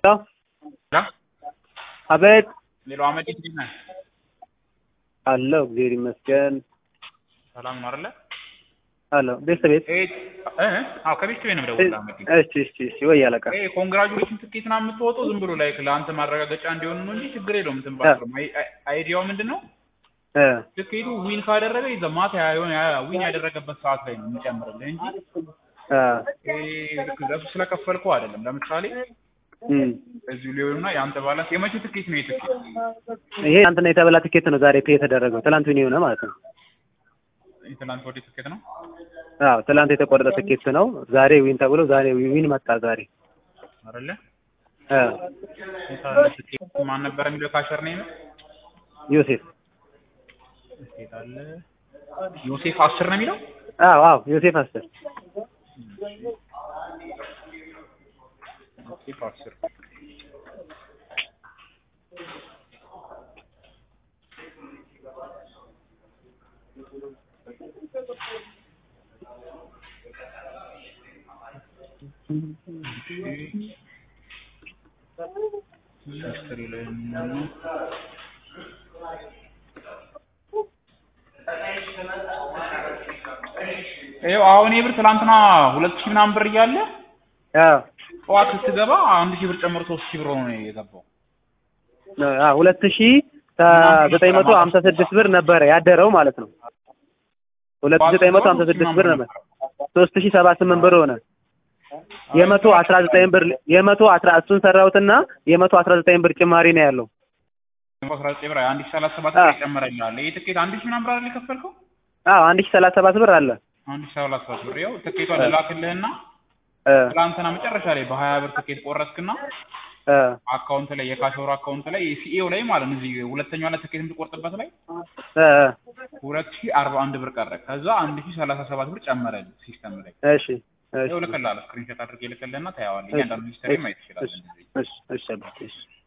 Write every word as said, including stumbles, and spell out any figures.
አቤት ሌላው አመት ይችላል አለው እግዚአብሔር ይመስገን ሰላም ነው አይደለ አለው ቤተሰቤት እህ አው ከቤተሰቤ ነው ደውላ አመት እሺ እሺ እሺ ወይ ያለቃ እህ ኮንግራቹሌሽን ትኬት ነው የምትወጣው ዝም ብሎ ላይክ ለአንተ ማረጋገጫ እንዲሆን ነው እንጂ ችግር የለውም እንትን ባትሮ አይዲያው ምንድነው እ ትኬቱ ዊን ካደረገ ይዘማት ያዩን ዊን ያደረገበት ሰዓት ላይ ነው የሚጨምርልህ እንጂ አ እህ ለሱ ስለከፈልኩ አይደለም ለምሳሌ እዚህ ሊሆንና ያንተ ባላንስ የመቼ ትኬት ነው የትኬት ይሄ አንተና የተበላ ትኬት ነው ዛሬ ፔ የተደረገው ትላንት ዊን የሆነ ማለት ነው ትላንት ወደ ትኬት ነው አዎ ትላንት የተቆረጠ ትኬት ነው ዛሬ ዊን ተብሎ ዛሬ ዊን መጣ ዛሬ አይደለ አ ትኬት ማን ነበር የሚለው ካሸር ነው ዮሴፍ ትኬት አለ ዮሴፍ አስር ነው የሚለው አዎ አዎ ዮሴፍ አስር ዮሴፍ አስር ሂስትሪ ላይ ነው ይኸው አሁን ይብር ትላንትና ሁለት ሺህ ምናምን ብር እያለ አዎ ጠዋት ስትገባ አንድ ሺህ ብር ጨምሮ ሶስት ሺህ ብር ሆኖ ነው የገባው አዎ ሁለት ሺህ ዘጠኝ መቶ ሃምሳ ስድስት ብር ነበር ያደረው ማለት ነው ሁለት ሺህ ዘጠኝ መቶ ሃምሳ ስድስት ብር ነበር ሶስት ሺህ ሰባ ስምንት ብር ሆነ የመቶ አስራ ዘጠኝ ብር የመቶ አስራ እሱን ሰራውትና የመቶ አስራ ዘጠኝ ብር ጭማሪ ነው ያለው አስራ ዘጠኝ ብር አንድ ሺህ ሰላሳ ሰባት ብር ጨመረኛል ይሄ ትኬት አንድ ሺህ ምናምን ብር አይደል የከፈልከው አዎ አንድ ሺህ ሰላሳ ሰባት ብር አለ አንድ ሺህ ሰላሳ ሰባት ብር ያው ትኬቷን ልላክልህና ትላንትና መጨረሻ ላይ በሀያ ብር ትኬት ቆረጥክና አካውንት ላይ የካሾር አካውንት ላይ ሲኤው ላይ ማለት ነው እዚህ ሁለተኛው ላይ ትኬት የምትቆርጥበት ላይ ሁለት ሺህ አርባ አንድ ብር ቀረ ከዛ አንድ ሺህ ሰላሳ ሰባት ብር ጨመረልህ ሲስተም ላይ እሺ ይኸው ልከልሃለሁ ስክሪንሾት አድርጌ ልከልህና ታያዋለህ እያንዳንዱ ሂስትሪ ማየት ትችላለህ እሺ እሺ እሺ